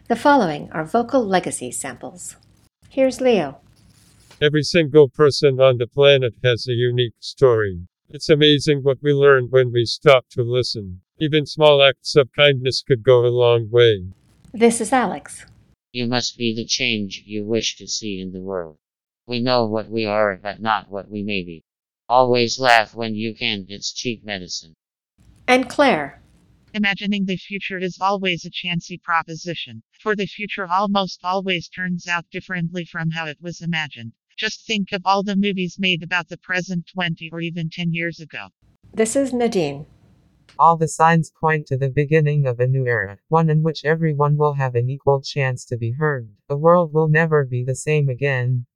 The following are Vocal Legacy samples. Here's Leo. Every single person on the planet has a unique story. It's amazing what we learn when we stop to listen. Even small acts of kindness could go a long way. This is Alex. You must be the change you wish to see in the world. We know what we are, but not what we may be. Always laugh when you can, it's cheap medicine. And Claire. Imagining the future is always a chancy proposition, for the future almost always turns out differently from how it was imagined. Just think of all the movies made about the present 20 or even 10 years ago. This is Nadine. All the signs point to the beginning of a new era, one in which everyone will have an equal chance to be heard. The world will never be the same again.